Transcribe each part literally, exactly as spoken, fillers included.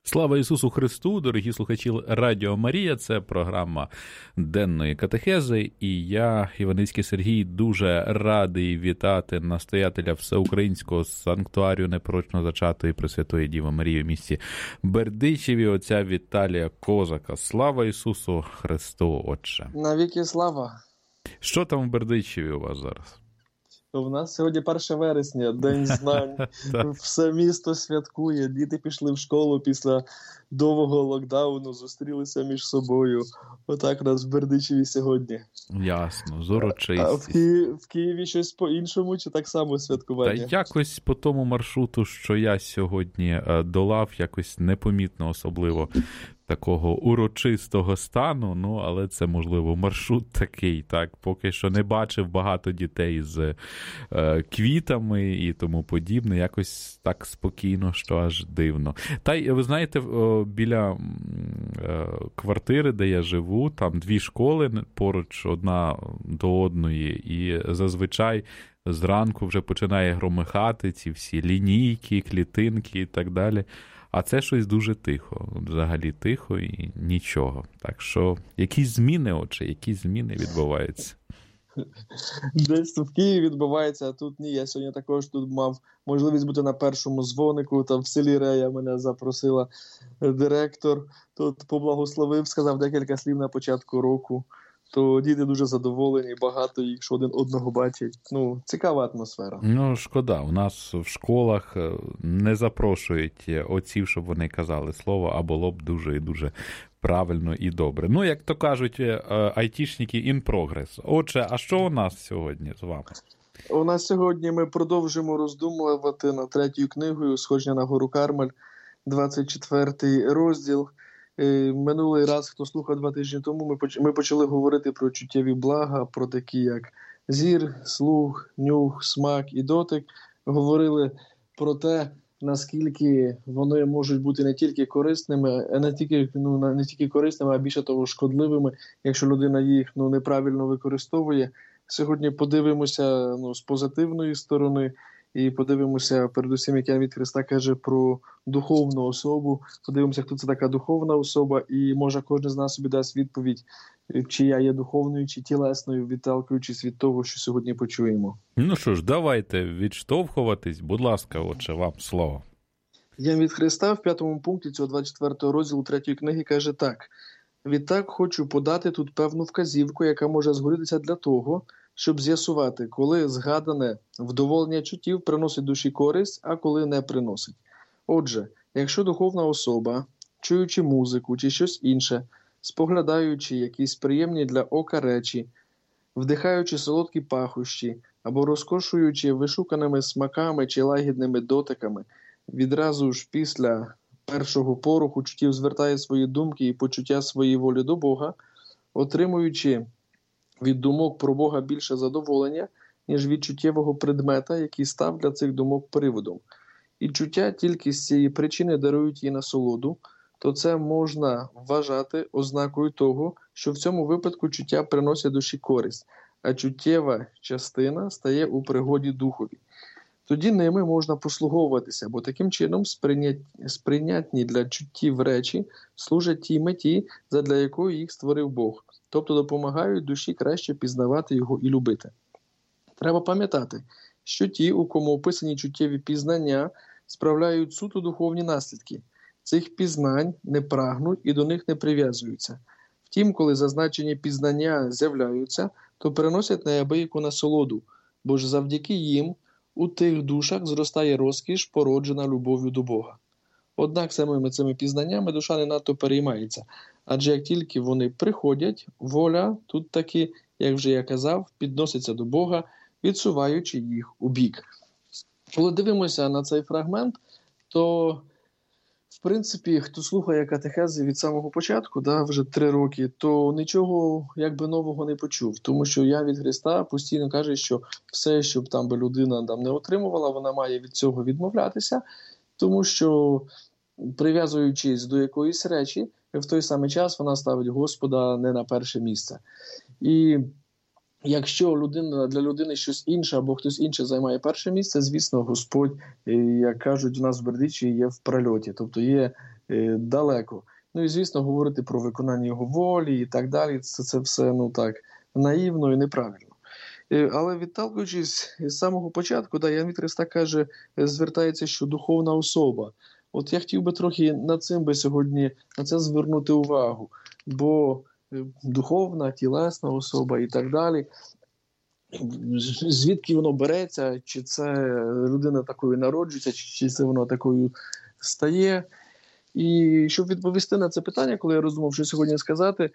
Слава Ісусу Христу, дорогі слухачі Радіо Марія, це програма денної катехези, і я, Іваницький Сергій, дуже радий вітати настоятеля Всеукраїнського санктуарію непорочно зачатої Пресвятої Діви Марії в місті Бердичеві, отця Віталія Козака. Слава Ісусу Христу, Отче! Навіки слава! Що там в Бердичеві у вас зараз? У нас сьогодні перше вересня, День знань. Все місто святкує, діти пішли в школу після довгого локдауну, зустрілися між собою. Отак у нас в Бердичеві сьогодні. Ясно, з урочистістю. А в, Ки... в Києві щось по-іншому чи так само святкування? Та якось по тому маршруту, що я сьогодні долав, якось непомітно особливо такого урочистого стану, ну, але це, можливо, маршрут такий, так, поки що не бачив багато дітей з е, квітами і тому подібне, якось так спокійно, що аж дивно. Та й, ви знаєте, о, біля е, квартири, де я живу, там дві школи поруч одна до одної, і зазвичай зранку вже починає громихати ці всі лінійки, клітинки і так далі. А це щось дуже тихо, взагалі тихо і нічого. Так що, якісь зміни, отже, якісь зміни відбуваються. Десь в Києві відбувається, а тут ні. Я сьогодні також тут мав можливість бути на першому дзвонику, там в селі Рея мене запросила директор, тут поблагословив, сказав декілька слів на початку року. То діти дуже задоволені, багато їх, що один одного бачать. Ну, цікава атмосфера. Ну, шкода, у нас в школах не запрошують отців, щоб вони казали слово, а було б дуже і дуже правильно і добре. Ну, як то кажуть, айтішники in progress. Отже, а що у нас сьогодні з вами? У нас сьогодні ми продовжимо роздумувати над третьою книгою «Сходження на гору Кармель», двадцять четвертий розділ. Минулий раз, хто слухав два тижні тому, ми почали говорити про чуттєві блага, про такі як зір, слух, нюх, смак і дотик. Говорили про те, наскільки вони можуть бути не тільки корисними, не тільки, ну, не тільки корисними, а більше того шкодливими, якщо людина їх ну, неправильно використовує. Сьогодні подивимося ну, з позитивної сторони і подивимося, передусім, як Ян від Христа каже про духовну особу. Подивимося, хто це така духовна особа, і може кожен з нас собі дасть відповідь, чи я є духовною, чи тілесною, відталкуючись від того, що сьогодні почуємо. Ну що ж, давайте відштовхуватись. Будь ласка, отче, вам слово. Ян від Христа в п'ятому пункті цього двадцять четвертого розділу третьої книги каже так. «Відтак хочу подати тут певну вказівку, яка може згодитися для того, щоб з'ясувати, коли згадане вдоволення чуттів приносить душі користь, а коли не приносить. Отже, якщо духовна особа, чуючи музику чи щось інше, споглядаючи якісь приємні для ока речі, вдихаючи солодкі пахощі або розкошуючи вишуканими смаками чи лагідними дотиками, відразу ж після першого поруху чуттів звертає свої думки і почуття своєї волі до Бога, отримуючи від думок про Бога більше задоволення, ніж від чуттєвого предмета, який став для цих думок приводом. І чуття тільки з цієї причини дарують їй насолоду, то це можна вважати ознакою того, що в цьому випадку чуття приносять душі користь, а чуттєва частина стає у пригоді духові. Тоді ними можна послуговуватися, бо таким чином сприйнят... сприйнятні для чуттів речі служать тій меті, задля якої їх створив Бог, тобто допомагають душі краще пізнавати його і любити. Треба пам'ятати, що ті, у кому описані чуттєві пізнання, справляють суто духовні наслідки. Цих пізнань не прагнуть і до них не прив'язуються. Втім, коли зазначені пізнання з'являються, то приносять неабияку насолоду, бо ж завдяки їм у тих душах зростає розкіш, породжена любов'ю до Бога. Однак самими цими пізнаннями душа не надто переймається, адже як тільки вони приходять, воля тут таки, як вже я казав, підноситься до Бога, відсуваючи їх у бік. Коли дивимося на цей фрагмент, то, в принципі, хто слухає катехези від самого початку, да, вже три роки, то нічого якби нового не почув. Тому що Ян від Христа постійно каже, що все, що б там би людина там не отримувала, вона має від цього відмовлятися, тому що, прив'язуючись до якоїсь речі, в той самий час вона ставить Господа не на перше місце. І Якщо людина для людини щось інше або хтось інший займає перше місце, звісно, Господь, як кажуть у нас в Бердичеві, є в прольоті, тобто є е, далеко. Ну і звісно, говорити про виконання його волі і так далі, це, це все ну так наївно і неправильно. Е, але відталкуючись з самого початку, да, Ян від Христа каже, звертається, що духовна особа. От я хотів би трохи над цим би сьогодні на це звернути увагу, бо духовна, тілесна особа і так далі. Звідки воно береться, чи це людина такою народжується, чи це воно такою стає. І щоб відповісти на це питання, коли я роздумав, що сьогодні сказати,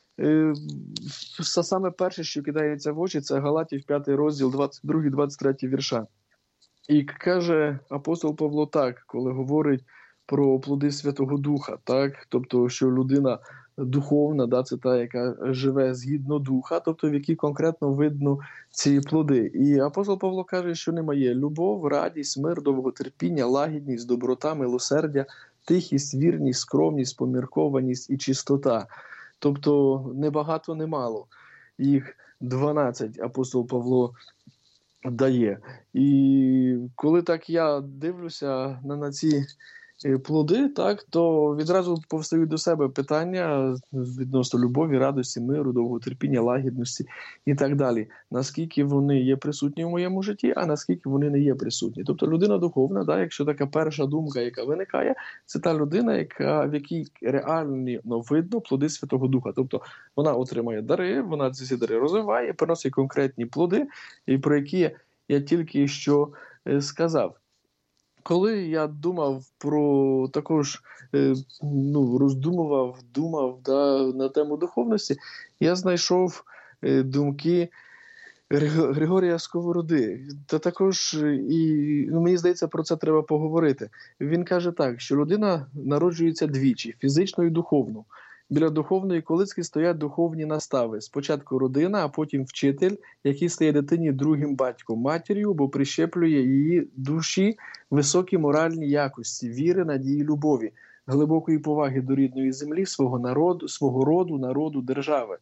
саме перше, що кидається в очі, це Галатів п'ятий розділ, двадцять другий двадцять третій вірша. І каже апостол Павло так, коли говорить про плоди Святого Духа, так? Тобто, що людина духовна, да, це та, яка живе згідно духа, тобто в якій конкретно видно ці плоди. І апостол Павло каже, що немає любов, радість, мир, довготерпіння, лагідність, доброта, милосердя, тихість, вірність, скромність, поміркованість і чистота. Тобто не багато, не мало. Їх дванадцять апостол Павло дає. І коли так я дивлюся на, на ці плоди, так, то відразу повстають до себе питання відносно любові, радості, миру, довготерпіння, лагідності і так далі. Наскільки вони є присутні в моєму житті, а наскільки вони не є присутні. Тобто людина духовна, да, якщо така перша думка, яка виникає, це та людина, яка, в якій реально видно плоди Святого Духа. Тобто вона отримає дари, вона ці дари розвиває, приносить конкретні плоди, і про які я тільки що сказав. Коли я думав про також, ну, роздумував, думав да, на тему духовності, я знайшов думки Григорія Сковороди. Та також, і ну, мені здається, про це треба поговорити. Він каже так, що людина народжується двічі, фізично і духовно. Біля духовної колиски стоять духовні настави. Спочатку родина, а потім вчитель, який стає дитині другим батьком, матір'ю, бо прищеплює її душі високі моральні якості, віри, надії, любові, глибокої поваги до рідної землі, свого народу, свого роду, народу, держави.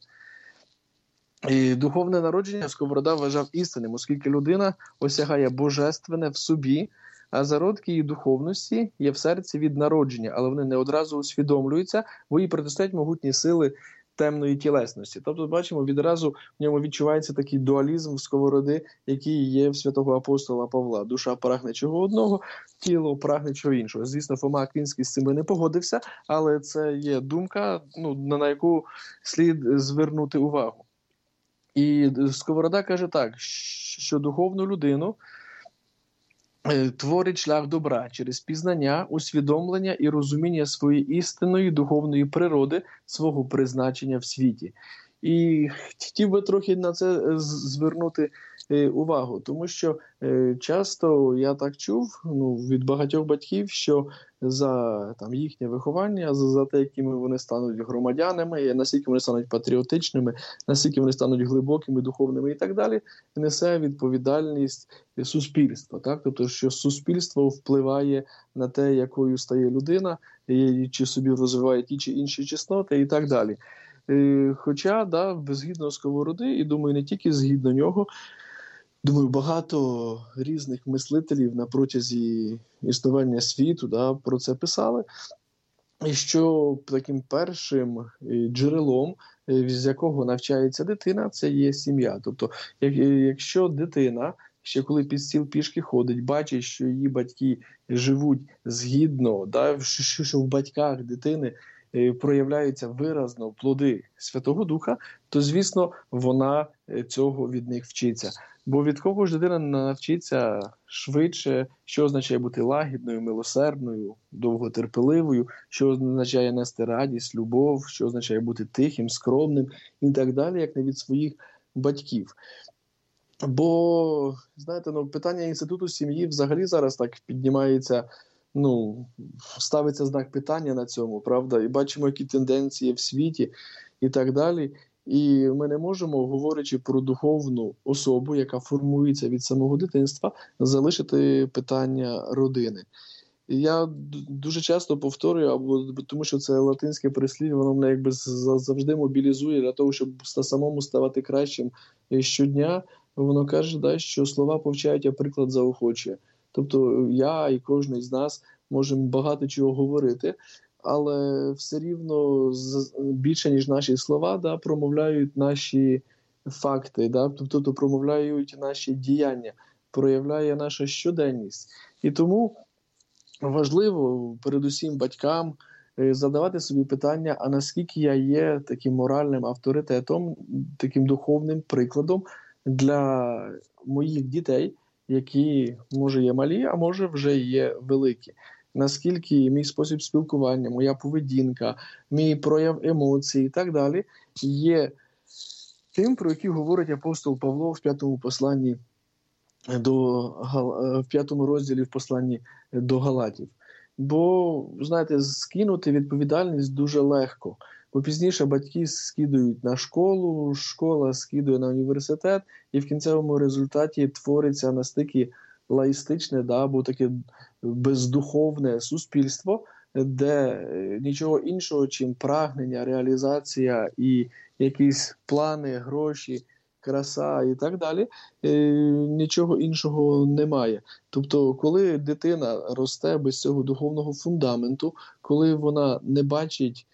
І духовне народження Сковорода вважав істинним, оскільки людина осягає божественне в собі, а зародки її духовності є в серці від народження, але вони не одразу усвідомлюються, бо їй протистоять могутні сили темної тілесності. Тобто, бачимо, відразу в ньому відчувається такий дуалізм Сковороди, який є в святого апостола Павла. Душа прагне чого одного, тіло прагне чого іншого. Звісно, Фома Аквінський з цим не погодився, але це є думка, ну, на яку слід звернути увагу. І Сковорода каже так, що духовну людину творить шлях добра через пізнання, усвідомлення і розуміння своєї істинної духовної природи, свого призначення в світі. І хотів би трохи на це звернути увагу, тому що часто я так чув ну, від багатьох батьків, що за там, їхнє виховання, за, за те, якими вони стануть громадянами, наскільки вони стануть патріотичними, наскільки вони стануть глибокими, духовними і так далі, несе відповідальність суспільства. Так? Тобто, що суспільство впливає на те, якою стає людина, чи собі розвиває ті чи інші чесноти і так далі. Хоча, да, згідно Сковороди, і думаю, не тільки згідно нього, думаю, багато різних мислителів на протязі існування світу да, про це писали, і що таким першим джерелом, з якого навчається дитина, це є сім'я. Тобто, як, якщо дитина, ще коли під стіл пішки ходить, бачить, що її батьки живуть згідно, да, що, що в батьках дитини проявляються виразно плоди Святого Духа, то, звісно, вона цього від них вчиться. Бо від кого ж дитина навчиться швидше, що означає бути лагідною, милосердною, довготерпеливою, що означає нести радість, любов, що означає бути тихим, скромним і так далі, як не від своїх батьків. Бо, знаєте, ну, питання інституту сім'ї взагалі зараз так піднімається, ну, ставиться знак питання на цьому, правда? І бачимо, які тенденції в світі і так далі. І ми не можемо, говорячи про духовну особу, яка формується від самого дитинства, залишити питання родини. Я дуже часто повторюю, або тому що це латинське прислів'я, воно мене якби завжди мобілізує для того, щоб самому ставати кращим щодня. Воно каже, да, що слова повчають, а приклад заохочує. Тобто я і кожен з нас можемо багато чого говорити, але все рівно більше, ніж наші слова, да, промовляють наші факти, да, тобто промовляють наші діяння, проявляє наша щоденність. І тому важливо передусім батькам задавати собі питання, а наскільки я є таким моральним авторитетом, таким духовним прикладом для моїх дітей, які, може, є малі, а може, вже є великі. Наскільки мій спосіб спілкування, моя поведінка, мій прояв емоцій і так далі є тим, про який говорить апостол Павло в п'ятому посланні до в п'ятому розділі в посланні до Галатів. Бо, знаєте, скинути відповідальність дуже легко. Бо пізніше батьки скидують на школу, школа скидує на університет, і в кінцевому результаті твориться настільки лаїстичне, да, або таке бездуховне суспільство, де нічого іншого, чим прагнення, реалізація і якісь плани, гроші, краса і так далі, нічого іншого немає. Тобто, коли дитина росте без цього духовного фундаменту, коли вона не бачить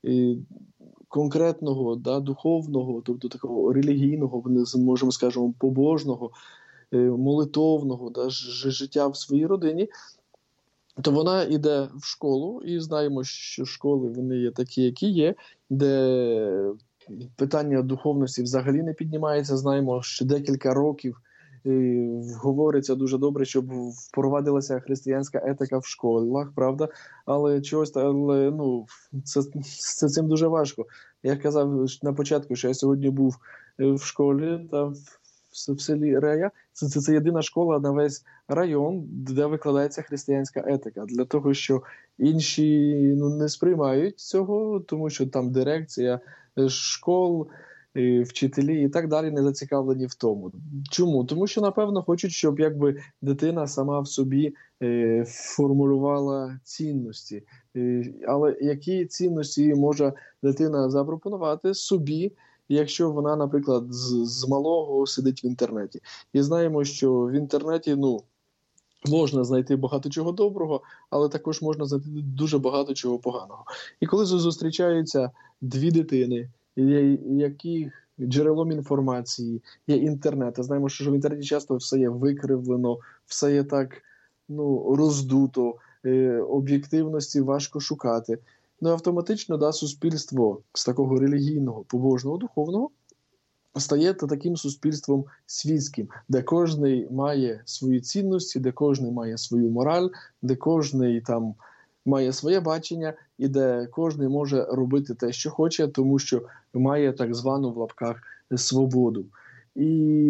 конкретного, да, духовного, тобто такого релігійного, можемо скажемо, побожного, молитовного, да, життя в своїй родині, то вона йде в школу, і знаємо, що школи вони є такі, які є, де питання духовності взагалі не піднімається. Знаємо, що декілька років і говориться дуже добре, щоб впровадилася християнська етика в школах, правда? Але чогось, але, ну, це, це цим дуже важко. Я казав на початку, що я сьогодні був в школі, та в, в селі Рея. Це, це, це єдина школа на весь район, де викладається християнська етика. Для того, що інші, ну, не сприймають цього, тому що там дирекція школ, вчителі і так далі не зацікавлені в тому. Чому? Тому що, напевно, хочуть, щоб якби дитина сама в собі е, формулювала цінності. Е, але які цінності може дитина запропонувати собі, якщо вона, наприклад, з, з малого сидить в інтернеті? І знаємо, що в інтернеті, ну, можна знайти багато чого доброго, але також можна знайти дуже багато чого поганого. І коли зустрічаються дві дитини, яких джерелом інформації є інтернет. А знаємо, що в інтернеті часто все є викривлено, все є так, ну, роздуто, е, об'єктивності важко шукати. Ну, автоматично, да, суспільство з такого релігійного, побожного, духовного стає таким суспільством світським, де кожний має свої цінності, де кожний має свою мораль, де кожний там має своє бачення і де кожен може робити те, що хоче, тому що має так звану в лапках свободу. І,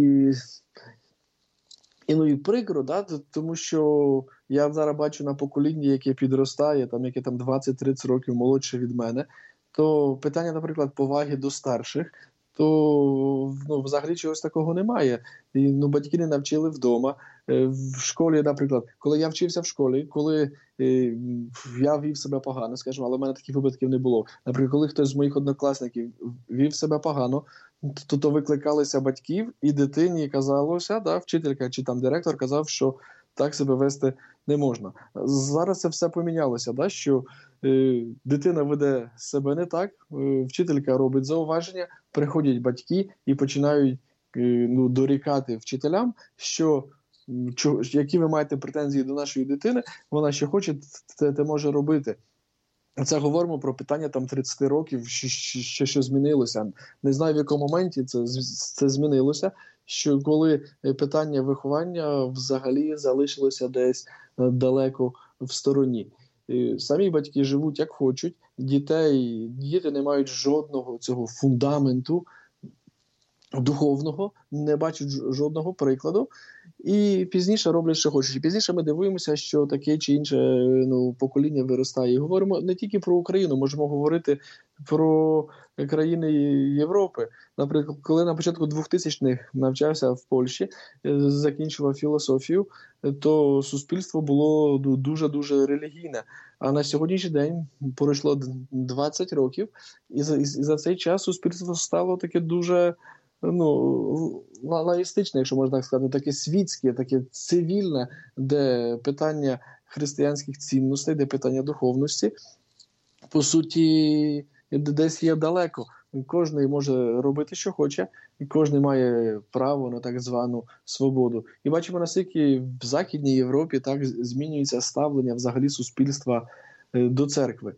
і ну і прикро, да, тому що я зараз бачу на поколінні, яке підростає, там, яке там двадцять-тридцять років молодше від мене, то питання, наприклад, поваги до старших, то, ну, взагалі чогось такого немає. І, ну, батьки не навчили вдома. В школі, наприклад, коли я вчився в школі, коли е, я вів себе погано, скажімо, але в мене таких випадків не було. Наприклад, коли хтось з моїх однокласників вів себе погано, то, то викликалися батьків, і дитині казалося, да, вчителька чи там директор казав, що так себе вести не можна. Зараз це все помінялося, да, що е, дитина веде себе не так, е, вчителька робить зауваження, приходять батьки і починають е, ну, дорікати вчителям, що Чо, які ви маєте претензії до нашої дитини, вона що хоче, це, це може робити. Це говоримо про питання там тридцять років, що, що, що змінилося. Не знаю, в якому моменті це, це змінилося, що коли питання виховання взагалі залишилося десь далеко в стороні. Самі батьки живуть як хочуть, дітей, діти не мають жодного цього фундаменту, духовного, не бачать жодного прикладу, і пізніше роблять, що хочуть. І пізніше ми дивуємося, що таке чи інше ну, покоління виростає. І говоримо не тільки про Україну, можемо говорити про країни Європи. Наприклад, коли на початку двохтисячних навчався в Польщі, закінчував філософію, то суспільство було дуже-дуже релігійне. А на сьогоднішній день пройшло двадцять років, і за, і за цей час суспільство стало таке дуже ну, лаїстичне, якщо можна так сказати, таке світське, таке цивільне, де питання християнських цінностей, де питання духовності, по суті, десь є далеко. Кожен може робити, що хоче, і кожен має право на так звану свободу. І бачимо, наскільки в Західній Європі так змінюється ставлення взагалі суспільства до церкви.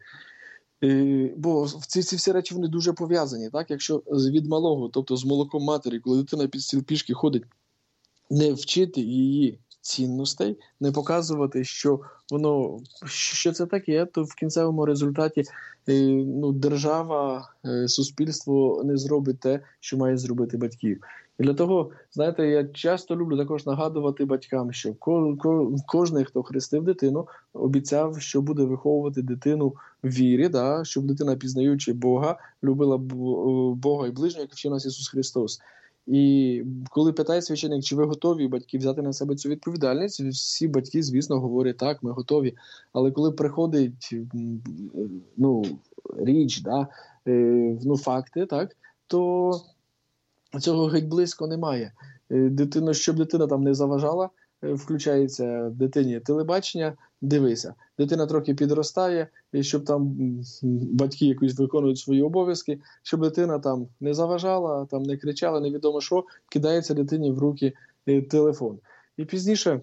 Бо ці, ці всі речі вони дуже пов'язані. Так? Якщо від малого, тобто з молоком матері, коли дитина під стіл пішки ходить, не вчити її цінностей, не показувати, що воно, що це таке, то в кінцевому результаті ну, держава, суспільство не зробить те, що має зробити батьків. І для того, знаєте, я часто люблю також нагадувати батькам, що ко- ко- кожен, хто хрестив дитину, обіцяв, що буде виховувати дитину в вірі, да? Щоб дитина, пізнаючи Бога, любила Бога і ближнього, як вчив нас Ісус Христос. І коли питає священник, чи ви готові, батьки, взяти на себе цю відповідальність, всі батьки, звісно, говорять, так, ми готові. Але коли приходить ну, річ, да, ну, факти, так, то цього геть близько немає. Дитина, щоб дитина там не заважала, включається дитині телебачення, дивися. Дитина трохи підростає, і щоб там батьки якось виконують свої обов'язки, щоб дитина там не заважала, там не кричала, невідомо що, кидається дитині в руки телефон. І пізніше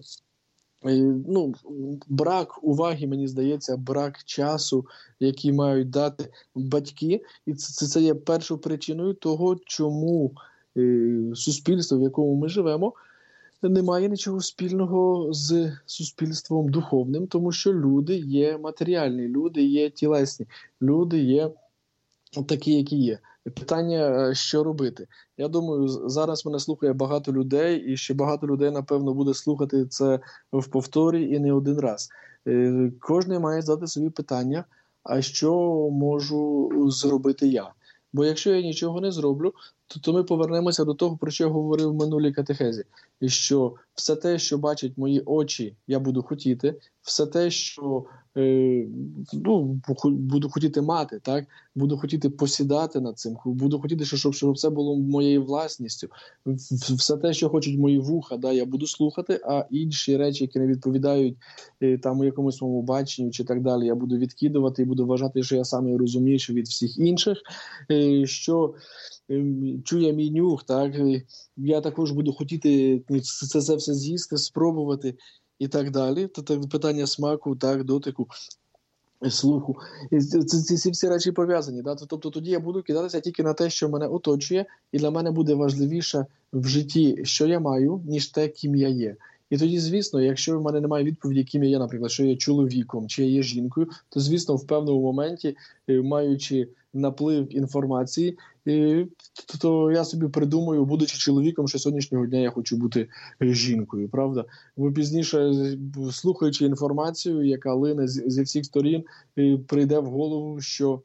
ну, брак уваги, мені здається, брак часу, який мають дати батьки, і це, це є першою причиною того, чому суспільство, в якому ми живемо, немає нічого спільного з суспільством духовним, тому що люди є матеріальні, люди є тілесні, люди є такі, які є. Питання, що робити? Я думаю, зараз мене слухає багато людей, і ще багато людей, напевно, буде слухати це в повторі і не один раз. Кожен має задати собі питання, а що можу зробити я? Бо якщо я нічого не зроблю, то, то ми повернемося до того, про що я говорив в минулій катехезі. І що все те, що бачать мої очі, я буду хотіти, все те, що е, ну, буду хотіти мати, так? Буду хотіти посідати над цим, буду хотіти, щоб, щоб це було моєю власністю. Все те, що хочуть мої вуха, да, я буду слухати, а інші речі, які не відповідають е, там у якомусь моєму баченню чи так далі, я буду відкидувати і буду вважати, що я саме розумніший від всіх інших, е, що чує мій нюх, так, я також буду хотіти це, це все з'їсти, спробувати і так далі. Тобто питання смаку, так, дотику, слуху. Ці, ці всі речі пов'язані. Да? Тобто тоді я буду кидатися тільки на те, що мене оточує, і для мене буде важливіше в житті, що я маю, ніж те, ким я є. І тоді, звісно, якщо в мене немає відповіді, ким я є, наприклад, що я є чоловіком, чи я є жінкою, то, звісно, в певному моменті, маючи наплив інформації, то, то я собі придумаю, будучи чоловіком, що сьогоднішнього дня я хочу бути жінкою, правда? Бо пізніше, слухаючи інформацію, яка лине зі всіх сторін, прийде в голову, що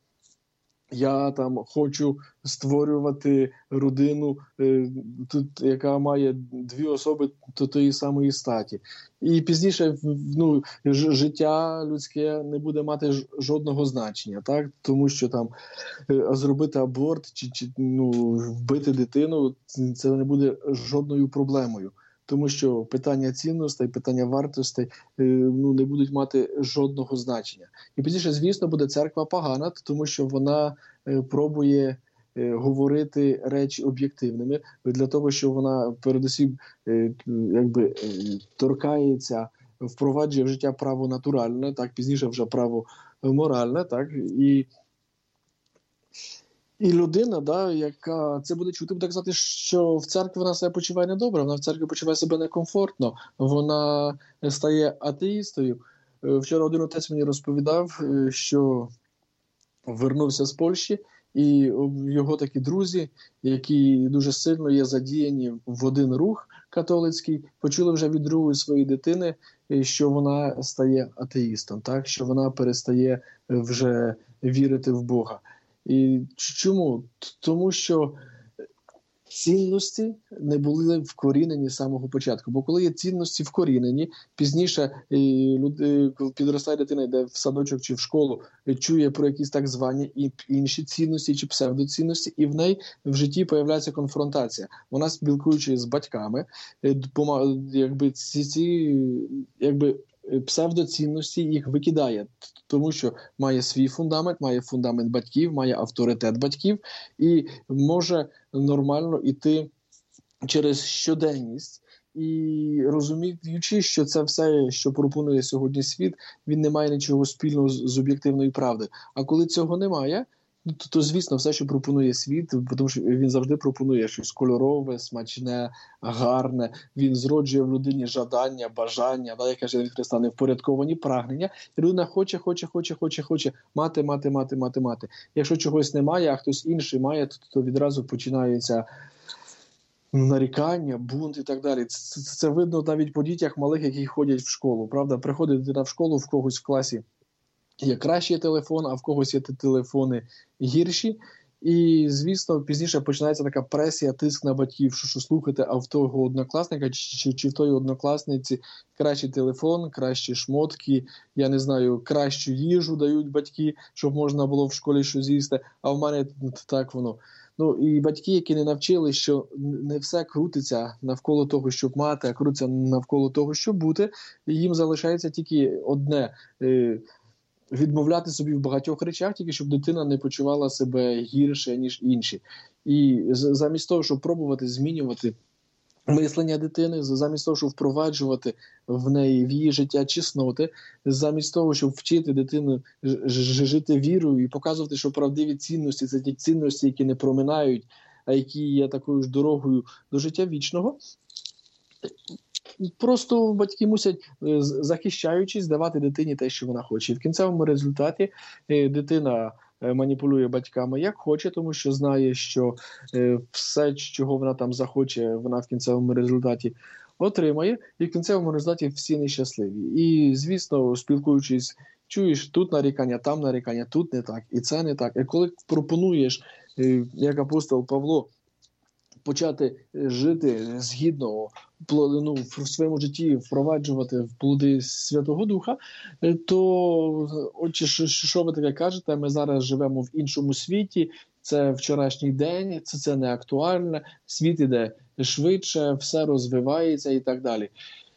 я там хочу створювати родину, е, тут, яка має дві особи то тої самої статі. І пізніше ну, ж, життя людське не буде мати ж, жодного значення, так? Тому що там е, зробити аборт чи, чи ну, вбити дитину – це не буде жодною проблемою. Тому що питання цінностей, питання вартостей ну, не будуть мати жодного значення. І пізніше, звісно, буде церква погана, тому що вона пробує говорити речі об'єктивними, для того, що вона передусім якби, торкається, впроваджує в життя право натуральне, так, пізніше вже право моральне, так, і І людина, да, яка це буде чути, буде казати, що в церкві вона себе почуває недобре, вона в церкві почуває себе некомфортно, вона стає атеїстою. Вчора один отець мені розповідав, що вернувся з Польщі І його такі друзі, які дуже сильно є задіяні в один рух католицький, почули вже від другої своєї дитини, що вона стає атеїстом, так? Що вона перестає вже вірити в Бога. І чому? Тому що цінності не були вкорінені з самого початку. Бо коли є цінності вкорінені, пізніше люди, коли підростає дитина, йде в садочок чи в школу, чує про якісь так звані і інші цінності чи псевдоцінності, і в неї в житті появляється конфронтація. Вона, спілкуючись з батьками, якби ці, ці якби псевдоцінності їх викидає, тому що має свій фундамент, має фундамент батьків, має авторитет батьків і може нормально йти через щоденність і розуміючи, що це все, що пропонує сьогодні світ, він не має нічого спільного з, з об'єктивною правдою. А коли цього немає, То, то, звісно, все, що пропонує світ, тому що він завжди пропонує щось кольорове, смачне, гарне. Він зроджує в людині жадання, бажання, да, як каже від Христа, невпорядковані прагнення. І людина хоче, хоче, хоче, хоче, хоче мати, мати, мати, мати, мати. Якщо чогось немає, а хтось інший має, то, то відразу починається нарікання, бунт і так далі. Це, це, це видно навіть по дітях малих, які ходять в школу. Правда, приходить дитина в школу, в когось в класі є кращий телефон, а в когось є телефони гірші. І, звісно, пізніше починається така пресія, тиск на батьків, що, що слухайте, а в того однокласника чи, чи, чи в тої однокласниці кращий телефон, кращі шмотки, я не знаю, кращу їжу дають батьки, щоб можна було в школі щось з'їсти, а в мене так воно. Ну, і батьки, які не навчили, що не все крутиться навколо того, щоб мати, а крутиться навколо того, щоб бути, їм залишається тільки одне – відмовляти собі в багатьох речах, тільки щоб дитина не почувала себе гірше, ніж інші. І замість того, щоб пробувати змінювати мислення дитини, замість того, щоб впроваджувати в неї в її життя чесноти, замість того, щоб вчити дитину жити вірою і показувати, що правдиві цінності – це ті цінності, які не проминають, а які є такою ж дорогою до життя вічного, просто батьки мусять, захищаючись, давати дитині те, що вона хоче. І в кінцевому результаті дитина маніпулює батьками як хоче, тому що знає, що все, чого вона там захоче, вона в кінцевому результаті отримає. І в кінцевому результаті всі нещасливі. І, звісно, спілкуючись, чуєш тут нарікання, там нарікання, тут не так, і це не так. І коли пропонуєш, як апостол Павло, почати жити згідно, ну, в своєму житті впроваджувати в плоди Святого Духа, то отже, що ви таке кажете, ми зараз живемо в іншому світі, це вчорашній день, це, це не актуальне, світ іде швидше, все розвивається і так далі.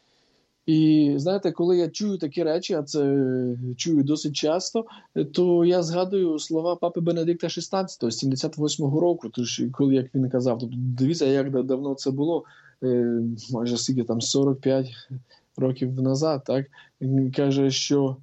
І, знаєте, коли я чую такі речі, а це чую досить часто, то я згадую слова папи Бенедикта шістнадцятого, сімдесят восьмого року, тож, коли, як він казав, то дивіться, як давно це було, майже скільки там, сорок п'ять років назад, так, він каже, що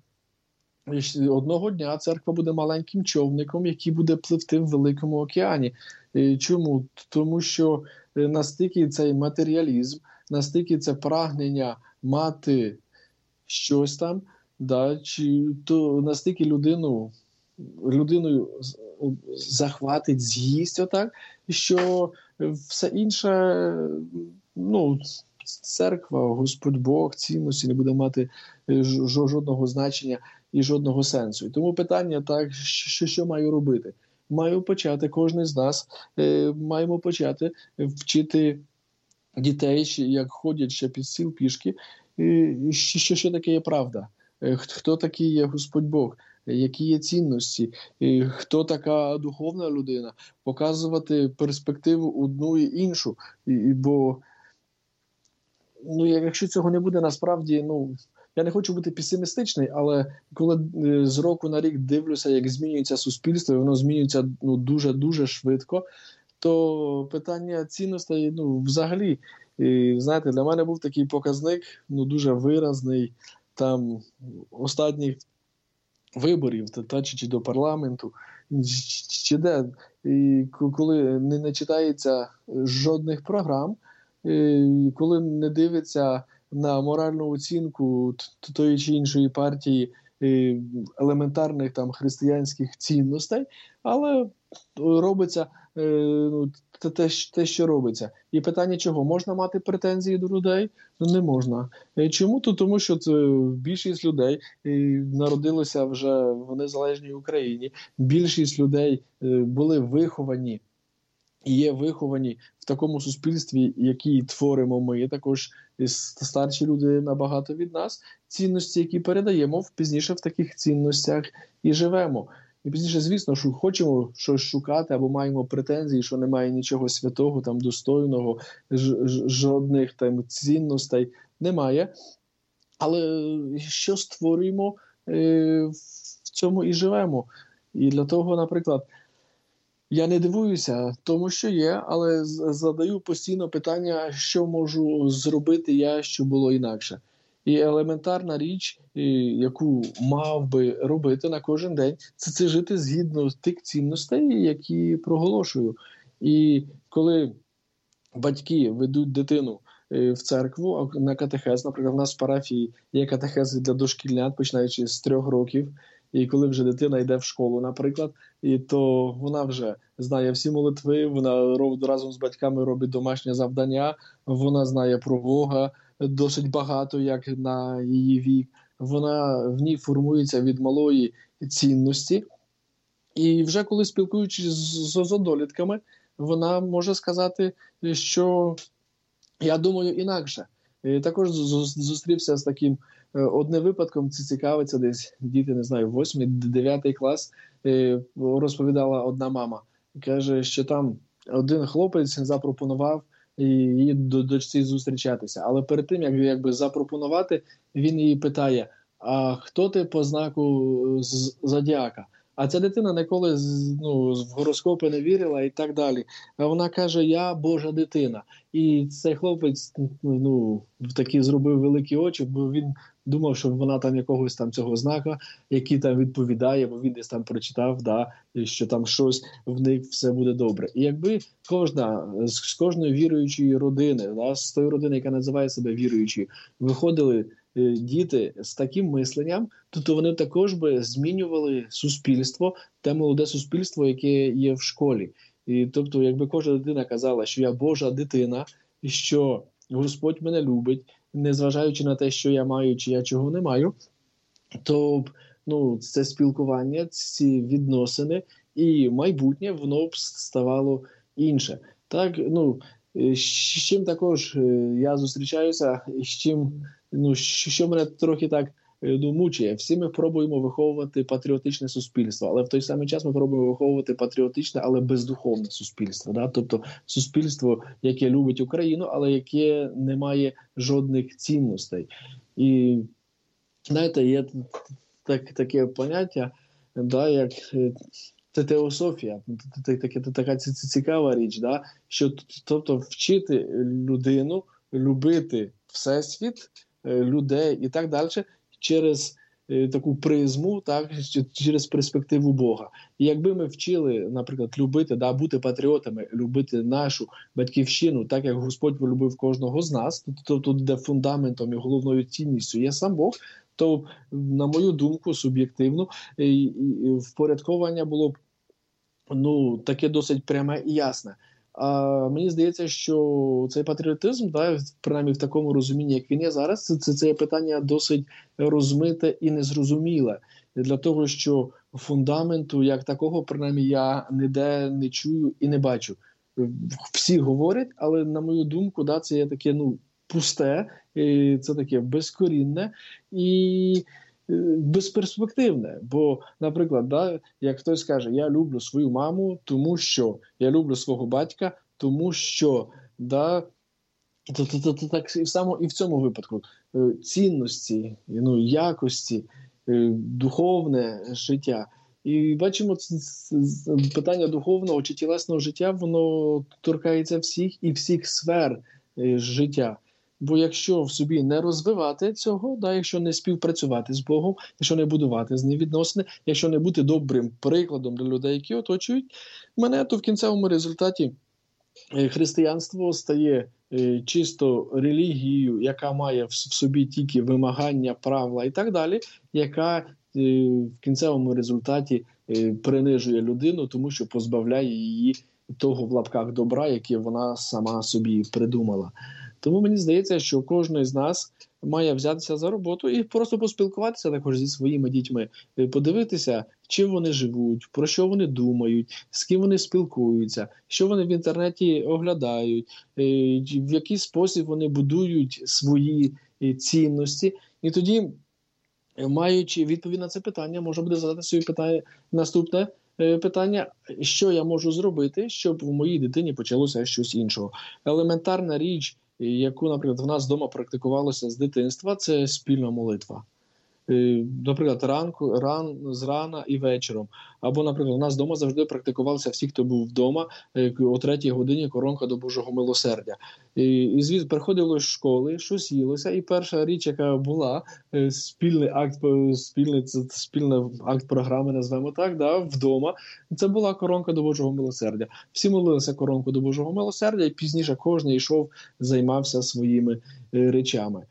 одного дня церква буде маленьким човником, який буде пливти в великому океані. Чому? Тому що настільки цей матеріалізм, настільки це прагнення мати щось там, да, чи то настільки людину, людиною захватить, з'їсть отак, що все інше, ну, церква, Господь Бог, цінності не буде мати жодного значення і жодного сенсу. І тому питання так, що, що маю робити? Маю почати, кожен з нас, е, маємо почати вчити дітей, як ходять ще під стіл пішки, що, що, що таке є правда, хто такий є Господь Бог, які є цінності, хто така духовна людина, показувати перспективу одну і іншу, і, бо ну, якщо цього не буде, насправді, ну, я не хочу бути песимістичний, але коли з року на рік дивлюся, як змінюється суспільство, і воно змінюється ну, дуже-дуже швидко, то питання цінностей, ну, взагалі, і, знаєте, для мене був такий показник, ну, дуже виразний, там, останніх виборів, та, чи, чи до парламенту, чи, чи де, і коли не, не читається жодних програм, і коли не дивиться на моральну оцінку тої чи іншої партії елементарних там християнських цінностей, але робиться ну, те, те, що робиться. І питання чого? Можна мати претензії до людей? Ну, не можна. Чому? Тому що це більшість людей народилося вже в незалежній Україні, більшість людей були виховані і є виховані в такому суспільстві, який творимо ми, також старші люди набагато від нас, цінності, які передаємо, пізніше в таких цінностях і живемо. І пізніше, звісно, що хочемо щось шукати або маємо претензії, що немає нічого святого, там, достойного, ж- ж- жодних там цінностей немає. Але що створюємо, е- в цьому і живемо. І для того, наприклад, я не дивуюся тому, що є, але задаю постійно питання, що можу зробити я, щоб було інакше. І елементарна річ, яку мав би робити на кожен день, це, це жити згідно тих цінностей, які проголошую. І коли батьки ведуть дитину в церкву, на катехез, наприклад, в нас в парафії є катехези для дошкільнят, починаючи з трьох років, і коли вже дитина йде в школу, наприклад, і то вона вже знає всі молитви, вона разом з батьками робить домашнє завдання, вона знає про Бога досить багато, як на її вік. Вона в ній формується від малої цінності. І вже коли спілкуючись з, з однолітками, вона може сказати, що я думаю інакше. І також зустрівся з таким одним випадком, це цікавиться десь діти, не знаю, восьмий, дев'ятий клас, розповідала одна мама. Каже, що там один хлопець запропонував її дочці зустрічатися. Але перед тим, як якби запропонувати, він її питає, а хто ти по знаку зодіака? А ця дитина ніколи ну, в гороскопи не вірила і так далі. А вона каже, я Божа дитина. І цей хлопець ну, такі зробив великі очі, бо він думав, що вона там якогось там цього знака, який там відповідає, бо він десь там прочитав, да, що там щось в них все буде добре. І якби кожна, з кожної віруючої родини, да, з тої родини, яка називає себе віруючою, виходили діти з таким мисленням, то вони також би змінювали суспільство, те молоде суспільство, яке є в школі. І тобто, якби кожна дитина казала, що я Божа дитина, і що Господь мене любить, незважаючи на те, що я маю, чи я чого не маю, то ну, це спілкування, ці відносини і майбутнє, воно б ставало інше. Так, ну, з чим також я зустрічаюся, з чим, ну, що мене трохи так ну, мучає. Всі ми пробуємо виховувати патріотичне суспільство, але в той самий час ми пробуємо виховувати патріотичне, але бездуховне суспільство. Да? Тобто суспільство, яке любить Україну, але яке не має жодних цінностей. І, знаєте, є так, таке поняття, да, як це теософія, така цікава річ, да? Що, тобто вчити людину любити всесвіт, людей і так далі, через е, таку призму, так, через перспективу Бога. І якби ми вчили, наприклад, любити, да, бути патріотами, любити нашу батьківщину, так як Господь полюбив кожного з нас, тобто де фундаментом і головною цінністю є сам Бог, то, на мою думку, суб'єктивно, і, і, впорядковання було б ну, таке досить пряме і ясне. А мені здається, що цей патріотизм, да, принаймні в такому розумінні, як він є зараз, це, це, це питання досить розмите і незрозуміле. Для того, що фундаменту як такого, принаймні, я ніде не чую і не бачу. Всі говорять, але, на мою думку, да, це є таке ну, пусте, і це таке безкорінне і безперспективне. Бо, наприклад, да, як хтось каже, я люблю свою маму, тому що, я люблю свого батька, тому що, да, то, то, то, то так і само і в цьому випадку цінності, ну, якості, духовне життя. І бачимо, питання духовного чи тілесного життя, воно торкається всіх і всіх сфер життя. Бо якщо в собі не розвивати цього, да, якщо не співпрацювати з Богом, якщо не будувати з ним відносини, якщо не бути добрим прикладом для людей, які оточують мене, то в кінцевому результаті християнство стає чисто релігією, яка має в собі тільки вимагання, правила і так далі, яка в кінцевому результаті принижує людину, тому що позбавляє її того в лапках добра, яке вона сама собі придумала. Тому мені здається, що кожен з нас має взятися за роботу і просто поспілкуватися також зі своїми дітьми, подивитися, чим вони живуть, про що вони думають, з ким вони спілкуються, що вони в інтернеті оглядають, в який спосіб вони будують свої цінності. І тоді, маючи відповідь на це питання, можна буде задати собі питання, наступне питання, що я можу зробити, щоб у моїй дитині почалося щось іншого. Елементарна річ, яку, наприклад, в нас вдома практикувалося з дитинства, це спільна молитва. Наприклад, ранку, ран, зрана і вечором. Або, наприклад, у нас вдома завжди практикувалися всі, хто був вдома, о третій годині коронка до Божого милосердя. І, і звідси приходило з школи, щось їлося, і перша річ, яка була, спільний акт, спільний, спільний акт програми, назвемо так, да, вдома, це була коронка до Божого милосердя. Всі молилися коронку до Божого милосердя, і пізніше кожен йшов, займався своїми речами.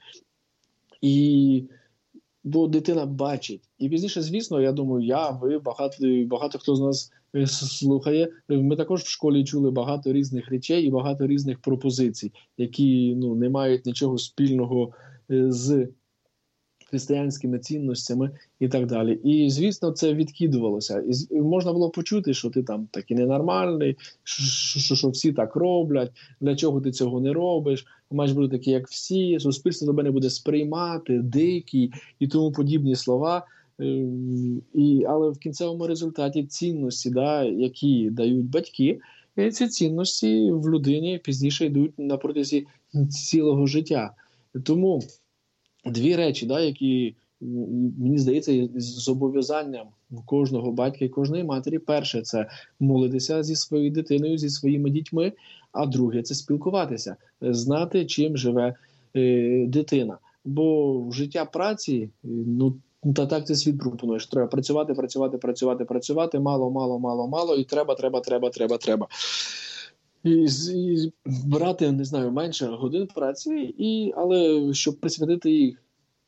І бо дитина бачить. І пізніше, звісно, я думаю, я, ви, багато, багато хто з нас слухає, ми також в школі чули багато різних речей і багато різних пропозицій, які ну, не мають нічого спільного з християнськими цінностями і так далі. І, звісно, це відкидувалося. І можна було почути, що ти там такий ненормальний, що, що, що всі так роблять, для чого ти цього не робиш, маєш бути такий, як всі, суспільство тебе не буде сприймати, дикий і тому подібні слова. І, але в кінцевому результаті цінності, да, які дають батьки, ці цінності в людині пізніше йдуть на протязі цілого життя. Тому дві речі, да, які, мені здається, з зобов'язанням кожного батька і кожної матері. Перше – це молитися зі своєю дитиною, зі своїми дітьми, а друге – це спілкуватися, знати, чим живе е, дитина. Бо життя праці, ну, та так ти світ пропонуєш. Треба працювати, працювати, працювати, працювати, мало, мало, мало, мало, і треба, треба, треба, треба, треба. І, і брати, не знаю, менше годин праці, і, але щоб присвятити їх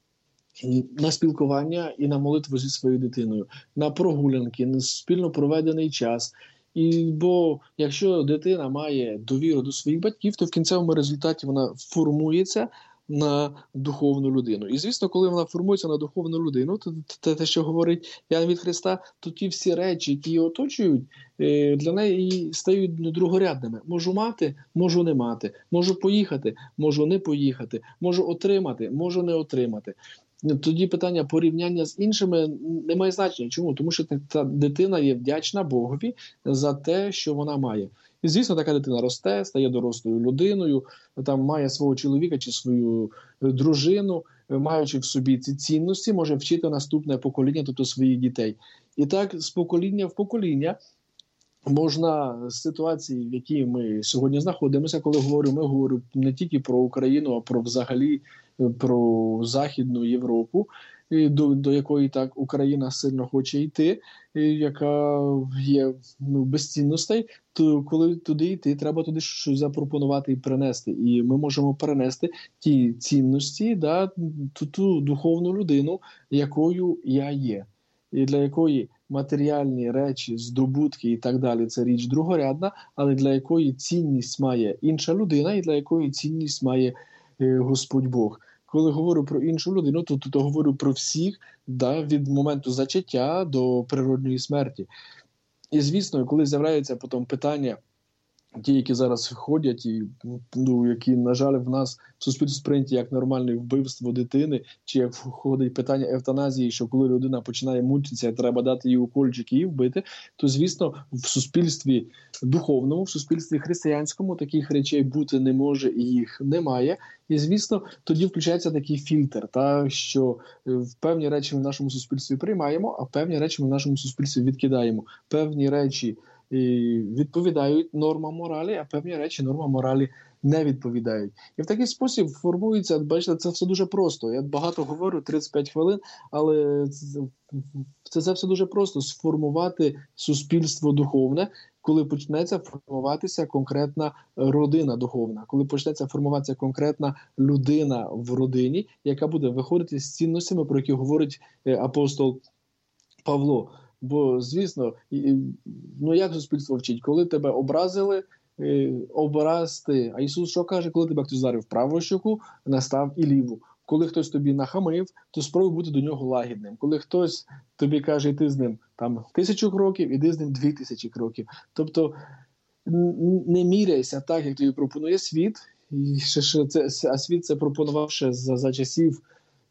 на спілкування і на молитву зі своєю дитиною, на прогулянки, на спільно проведений час. І, бо якщо дитина має довіру до своїх батьків, то в кінцевому результаті вона формується на духовну людину. І, звісно, коли вона формується на духовну людину, то те, те що говорить Ян від Христа, то ті всі речі, які її оточують, для неї стають другорядними. Можу мати, можу не мати. Можу поїхати, можу не поїхати. Можу отримати, можу не отримати. Тоді питання порівняння з іншими не має значення. Чому? Тому що та дитина є вдячна Богові за те, що вона має. І, звісно, така дитина росте, стає дорослою людиною, там має свого чоловіка чи свою дружину, маючи в собі ці цінності, може вчити наступне покоління, тобто своїх дітей. І так з покоління в покоління можна з ситуації, в якій ми сьогодні знаходимося, коли говорю, ми говоримо не тільки про Україну, а про взагалі про Західну Європу, до, до якої так Україна сильно хоче йти, яка є ну, без цінностей, то коли туди йти, треба туди щось запропонувати і принести. І ми можемо перенести ті цінності, да, ту, ту духовну людину, якою я є. І для якої матеріальні речі, здобутки і так далі – це річ другорядна, але для якої цінність має інша людина і для якої цінність має е, Господь Бог. Коли говорю про іншу людину, то, то, то говорю про всіх, да, від моменту зачаття до природньої смерті. І, звісно, коли з'являється потім питання, ті, які зараз ходять, і ну, які, на жаль, в нас в суспільстві сприйняті як нормальне вбивство дитини, чи як входить питання евтаназії, що коли людина починає мучитися, треба дати їй укольчик і її вбити, то, звісно, в суспільстві духовному, в суспільстві християнському таких речей бути не може і їх немає. І, звісно, тоді включається такий фільтр, та, що в певні речі ми в нашому суспільстві приймаємо, а певні речі ми в нашому суспільстві відкидаємо. Певні речі і відповідають нормам моралі, а певні речі нормам моралі не відповідають. І в такий спосіб формується, бачите, це все дуже просто. Я багато говорю, тридцять п'ять хвилин, але це, це все дуже просто. Сформувати суспільство духовне, коли почнеться формуватися конкретна родина духовна, коли почнеться формуватися конкретна людина в родині, яка буде виходити з цінностями, про які говорить апостол Павло. Бо, звісно, ну як суспільство вчить? Коли тебе образили, образти. А Ісус що каже? Коли тебе хтось ударив праву щоку, настав і ліву. Коли хтось тобі нахамив, то спробуй бути до нього лагідним. Коли хтось тобі каже, йти з ним там тисячу кроків, іди з ним дві тисячі кроків. Тобто не міряйся так, як тобі пропонує світ. І ще, ще це, а світ це пропонував ще за, за часів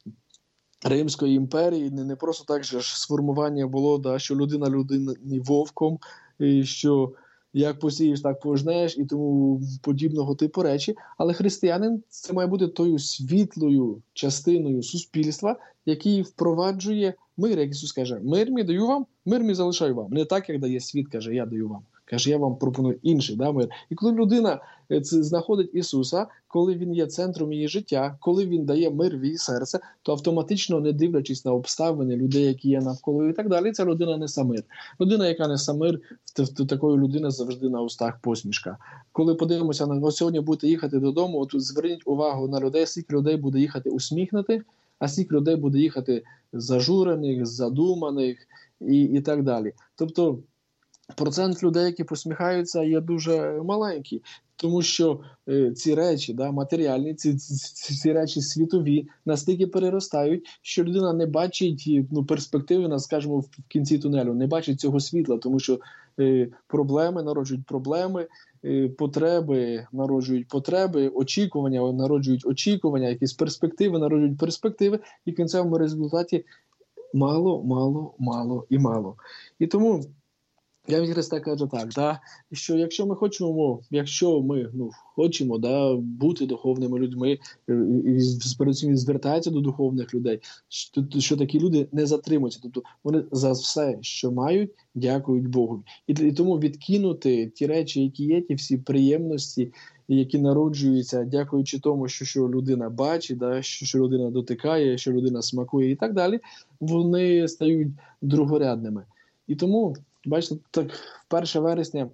Римської імперії. Не, не просто так же ж сформування було, да, що людина людині вовком, і що як посієш, так пожнеш і тому подібного типу речі. Але християнин – це має бути тою світлою частиною суспільства, який впроваджує мир, як Ісус каже, мир мій даю вам, мир мій залишаю вам. Не так, як дає світ, каже, я даю вам. Каже, я вам пропоную інший, да, мир. І коли людина це знаходить Ісуса, коли Він є центром її життя, коли Він дає мир в її серце, то автоматично, не дивлячись на обставини, людей, які є навколо і так далі, ця людина несе мир. Людина, яка несе мир, в такої людини завжди на устах посмішка. Коли подивимося, на сьогодні будете їхати додому, от зверніть увагу на людей, скільки людей буде їхати усміхнутих, а скільки людей буде їхати зажурених, задуманих і, і так далі. Тобто, процент людей, які посміхаються, є дуже маленький, тому що е, ці речі, да, матеріальні, ці, ці, ці речі світові настільки переростають, що людина не бачить ну, перспективи, скажімо, в кінці тунелю, не бачить цього світла, тому що е, проблеми народжують проблеми, е, потреби народжують потреби, очікування народжують очікування, якісь перспективи народжують перспективи, і в кінцевому результаті мало, мало, мало і мало. І тому я від Христа кажу так, да, що якщо ми хочемо, якщо ми ну, хочемо да, бути духовними людьми, і перед звертаються до духовних людей, що, що такі люди не затримуються. Тобто вони за все, що мають, дякують Богу. І, і тому відкинути ті речі, які є, ті всі приємності, які народжуються, дякуючи тому, що, що людина бачить, да, що, що людина дотикає, що людина смакує і так далі, вони стають другорядними. І тому, бачите, так, першого вересня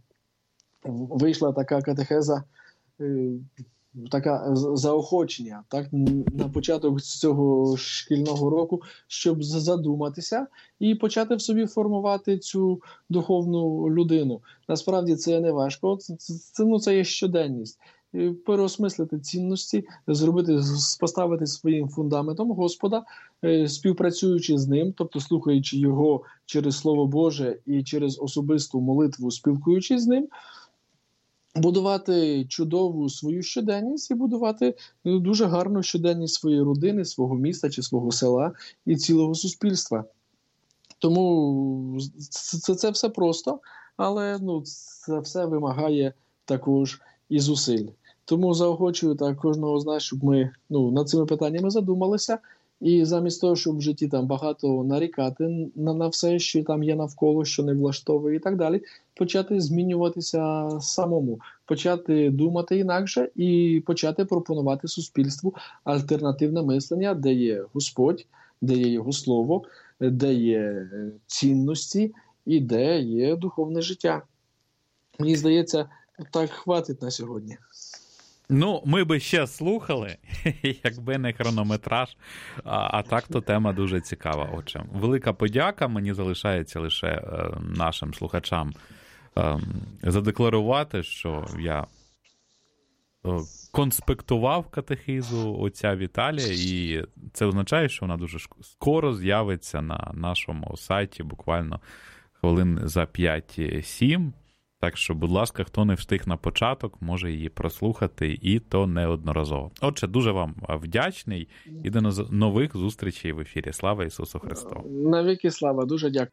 вийшла така катехеза, така заохочення, так, на початок цього шкільного року, щоб задуматися і почати в собі формувати цю духовну людину. Насправді це не важко, це, це, ну, це є щоденність. Переосмислити цінності, зробити, поставити своїм фундаментом Господа, співпрацюючи з Ним, тобто слухаючи Його через Слово Боже і через особисту молитву, спілкуючись з Ним, будувати чудову свою щоденність і будувати дуже гарну щоденність своєї родини, свого міста чи свого села і цілого суспільства. Тому це, це все просто, але ну, це все вимагає також і зусиль. Тому заохочую так кожного з нас, щоб ми ну, над цими питаннями задумалися, і замість того, щоб в житті там багато нарікати на, на все, що там є навколо, що не влаштовує і так далі, почати змінюватися самому, почати думати інакше і почати пропонувати суспільству альтернативне мислення, де є Господь, де є Його Слово, де є цінності і де є духовне життя. Мені здається, так хватить на сьогодні. Ну, ми би ще слухали, якби не хронометраж, а, а так то тема дуже цікава. Отже, велика подяка, мені залишається лише е, нашим слухачам е, задекларувати, що я е, конспектував катехизу отця Віталія, і це означає, що вона дуже скоро з'явиться на нашому сайті, буквально хвилин за п'ять-сім. Так що, будь ласка, хто не встиг на початок, може її прослухати, і то неодноразово. Отже, дуже вам вдячний і до нових зустрічей в ефірі. Слава Ісусу Христу! Навіки слава, дуже дякую.